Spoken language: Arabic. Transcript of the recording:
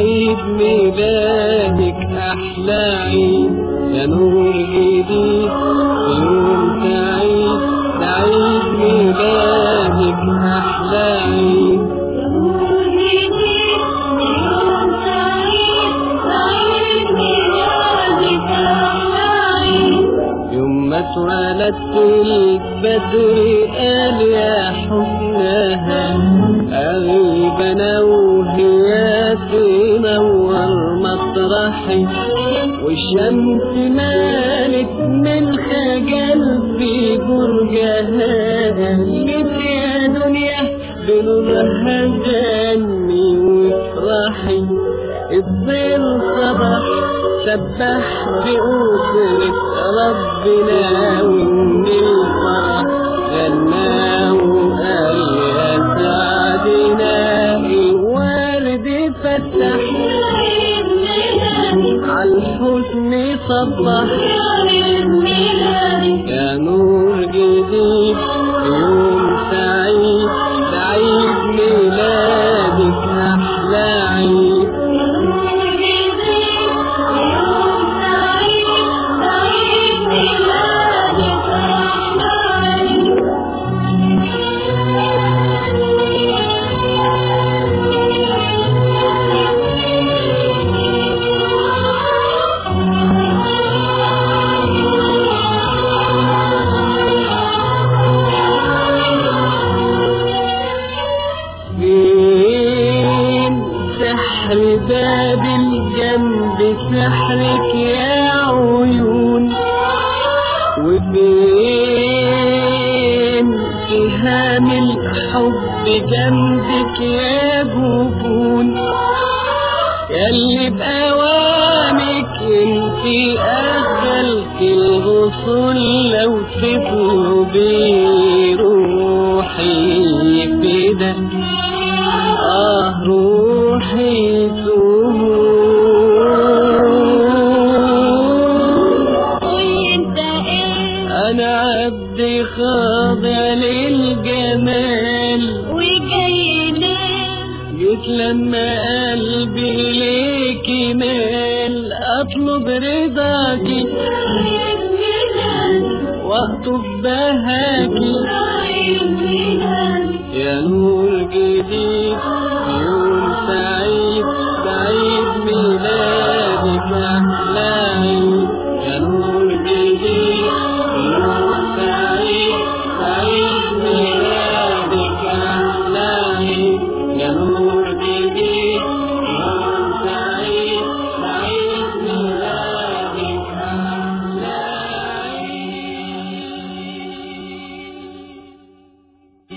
عيد ميلادك أحلى عيد يا نور جديد يوم سعيد ده عيد ميلادك أحلى عيد يوم ما اتولدت البدر قال يا حسنها أغيب أنا وهي تنور مطرحي والشمس مالت من خجل في برجها قالت يا دنيا بنورها جني وافرحي الظل صبح سبح بأسرة ربنا وإن الفرح غنى وقال يا سعدنا الورد فتح عالحزن صبح يا نور جديد يوم سعيد ده عيد ميلادك أحلى عيد سحر باب الجنب سحرك يا عيون وفين سهام الحب جنبك يا جفون ياللي بأوامك انتي أغلك الغصون لو تطلبي روحي فدا روحي أنا عبدي خاضع للجمال جيت لما قلبي ليكي مال أطلب رضاكي وأطب بهاكي يا نور جديد